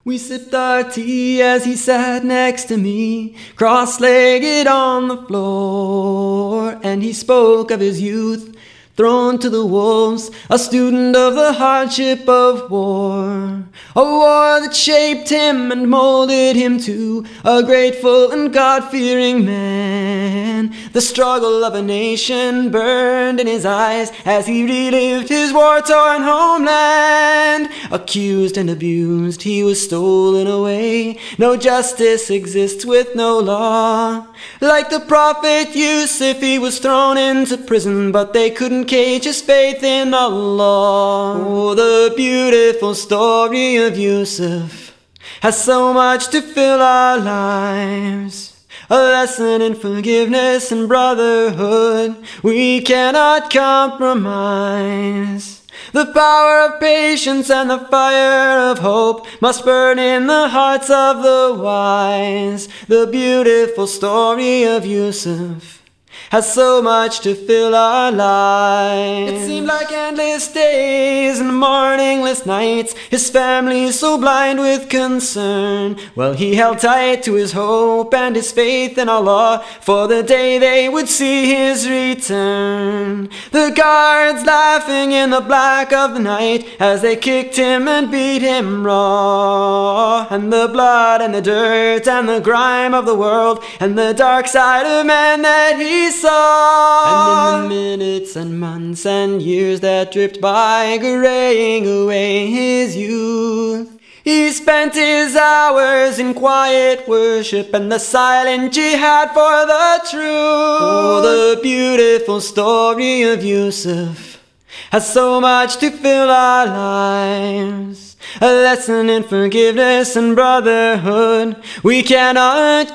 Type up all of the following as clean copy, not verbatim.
We sipped our tea as he sat next to me, cross-legged on the floor, and he spoke of his youth, thrown to the wolves, a student of the hardship of war. A war that shaped him and molded him to a grateful and God-fearing man. The struggle of a nation burned in his eyes as he relived his war-torn homeland. Accused and abused, he was stolen away. No justice exists with no law. Like the prophet Yusuf, he was thrown into prison, but they couldn't cage his faith in Allah. Oh, the beautiful story of Yusuf has so much to fill our lives. A lesson in forgiveness and brotherhood we cannot compromise. The power of patience and the fire of hope must burn in the hearts of the wise. The beautiful story of Yusuf has so much to fill our lives. It seemed like endless days and morningless nights, his family so blind with concern. Well, he held tight to his hope and his faith in Allah for the day they would see his return. The guards laughing in the black of the night as they kicked him and beat him raw. And the blood and the dirt and the grime of the world and the dark side of man that he saw. And in the minutes and months and years that dripped by, graying away his youth, he spent his hours in quiet worship and the silent jihad for the truth. Oh, the beautiful story of Yusuf has so much to fill our lives. A lesson in forgiveness and brotherhood we cannot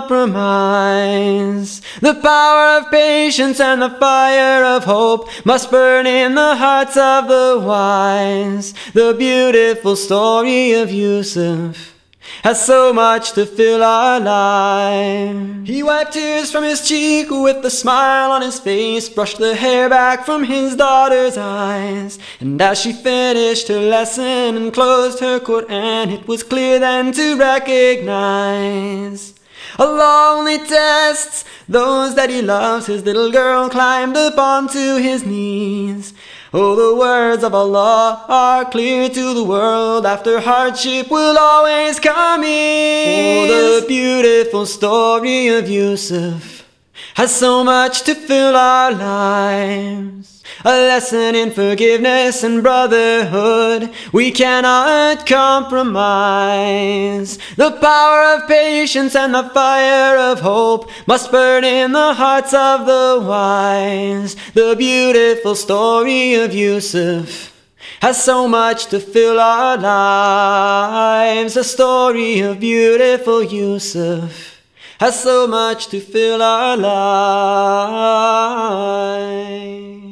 compromise. The power of patience and the fire of hope must burn in the hearts of the wise. The beautiful story of Yusuf has so much to fill our lives. He wiped tears from his cheek with a smile on his face, brushed the hair back from his daughter's eyes. And as she finished her lesson and closed her Quran, it was clear then to recognize Allah only tests those that he loves. His little girl climbed up onto his knees. Oh, the words of Allah are clear to the world. After hardship will always come ease. Oh, the beautiful story of Yusuf has so much to fill our lives. A lesson in forgiveness and brotherhood we cannot compromise. The power of patience and the fire of hope must burn in the hearts of the wise. The beautiful story of Yusuf has so much to fill our lives. The story of beautiful Yusuf has so much to fill our lives.